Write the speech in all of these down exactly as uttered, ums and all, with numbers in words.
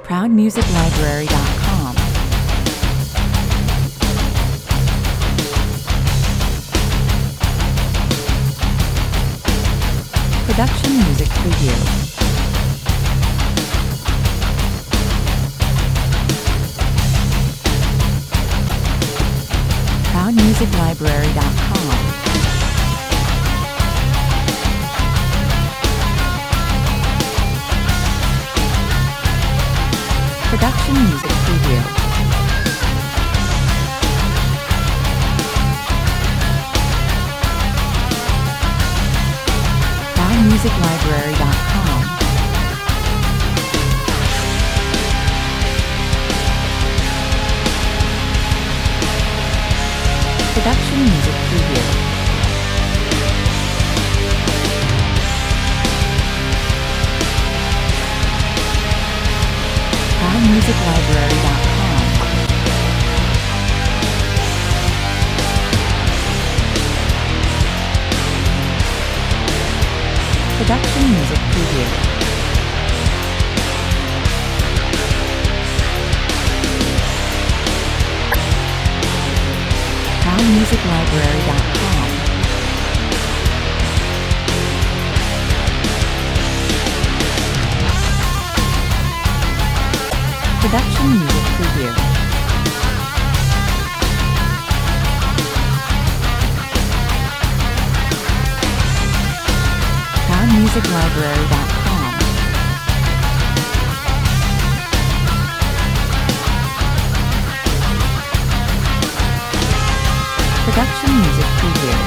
proud music library dot com. Production Music Preview. proud music library dot com. Production Music Preview. proud music library dot com. Production Music Preview. proud music library dot com. Production Music Preview. proud music library dot com. Production Music Preview. proud music library dot com. Production Music Preview.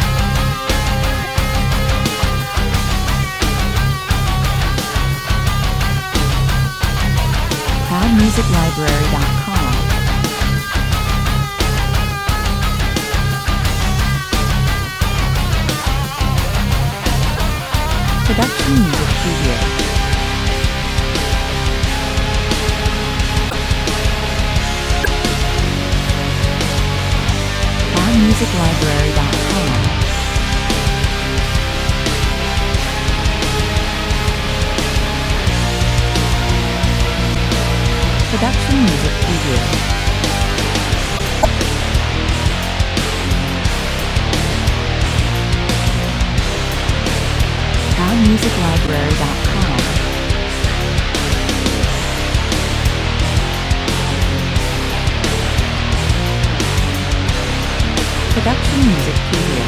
proud music library dot com. Production Music Preview. proud music library dot com. Production Music Preview. proud music library dot com. Production Music Preview.